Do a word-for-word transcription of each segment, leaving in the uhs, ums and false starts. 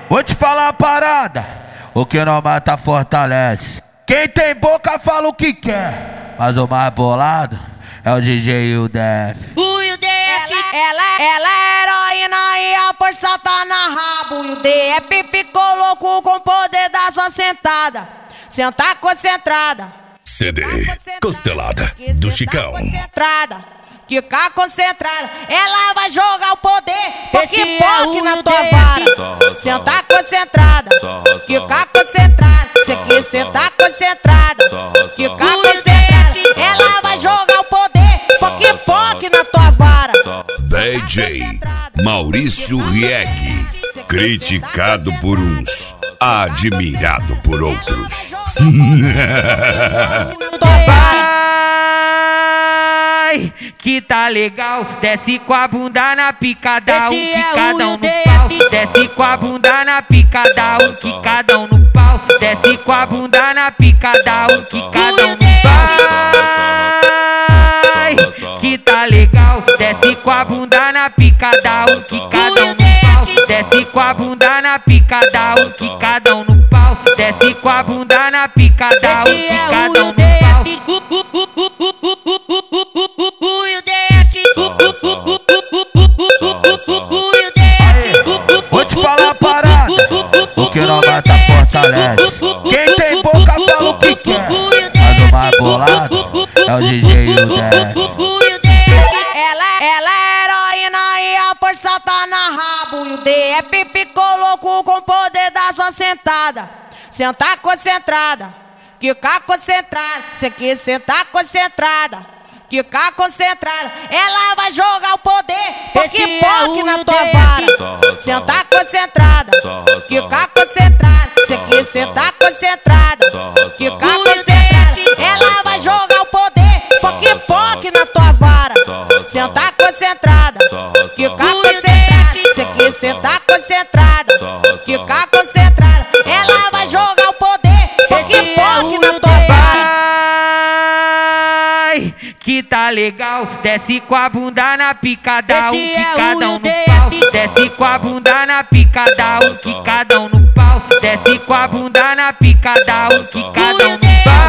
Vou te falar uma parada, o que não mata fortalece. Quem tem boca fala o que quer, mas o mais bolado é o D J e o D F. O D F, ela, ela, ela é heroína e a força tá na rabo. E o D F ficou louco com o poder da sua sentada. Sentar concentrada. C D Costelada do Chicão. Concentrada, ficar concentrada. Ela vai jogar o poder poque-poque na tua vara. Sentar concentrada, ficar concentrada. Você quer sentar concentrada, ficar concentrada. Ela vai jogar o poder poque-poque na tua vara. D J Maurício Rieg, criticado por uns, admirado por outros. Vai, que tá legal, desce com a bunda na picada, um quicadão no pau. Desce com a bunda na picada, um quicadão no pau. Desce com a bunda na picada, um quicadão no pau. Vai, que tá legal, desce com a bunda na picada, um quicadão no pau. Desce com a bunda na picada, um quicadão no pau. Desce com a bunda na picada, um quicadão no pau. Vou te falar uma parada, o que não mata fortalece. Quem tem boca fala o que quer, mas o mais bolado é o D J e o D F. Ela, ela é heroína e a força tá na rabo. E o D F ficou louco com o poder da sua sentada. Sentar concentrada, ficar concentrada. Você quer sentar concentrada, ficar concentrada. Ela vai jogar o poder poque-poque na tua vara. Sentar concentrada, ficar concentrada. Você quer sentar concentrada, ficar concentrada. Ela vai jogar o poder poque-poque na tua vara. Sentar concentrada, ficar concentrada. Você quer sentar concentrada, ficar concentrada. Ela vai jogar o poder poque-poque na tua vara. Vai, que tá legal, desce com a bunda na picada, um quicadão no pau. Desce com a bunda na picada, um quicadão no pau. Desce com a bunda na picada, um quicadão no pau.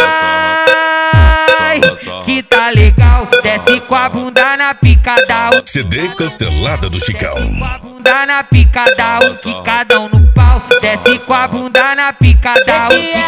Vai, que tá legal, desce com a bunda na picada, um C D Costelada do Chicão. com a bunda na picada, um quicadão no pau. Desce com a bunda na picada, um